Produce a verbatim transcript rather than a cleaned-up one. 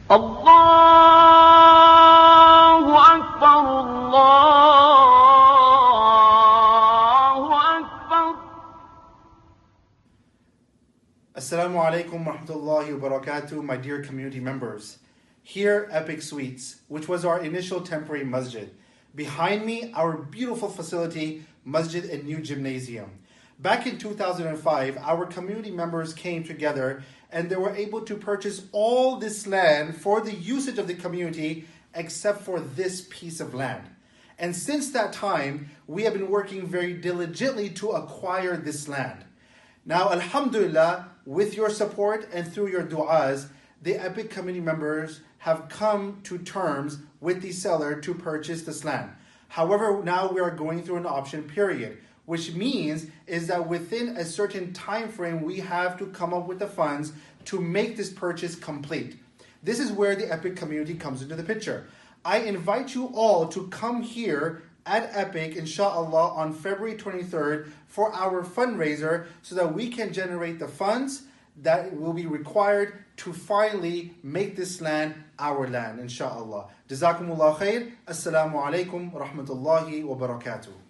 الله أكبر الله أكبر. Assalamu alaikum wa rahmatullahi wa barakatuh, my dear community members. Here, Epic Suites, which was our initial temporary masjid. Behind me, our beautiful facility, Masjid and New Gymnasium. Back in two thousand five, our community members came together and they were able to purchase all this land for the usage of the community except for this piece of land. And since that time, we have been working very diligently to acquire this land. Now, alhamdulillah, with your support and through your du'as, the Epic community members have come to terms with the seller to purchase this land. However, now we are going through an option period, which means is that within a certain time frame, we have to come up with the funds to make this purchase complete. This is where the Epic community comes into the picture. I invite you all to come here at Epic, inshallah, on February twenty-third for our fundraiser so that we can generate the funds that will be required to finally make this land our land, inshallah. Jazakumullah khair. Assalamu alaikum wa rahmatullahi wa barakatuh.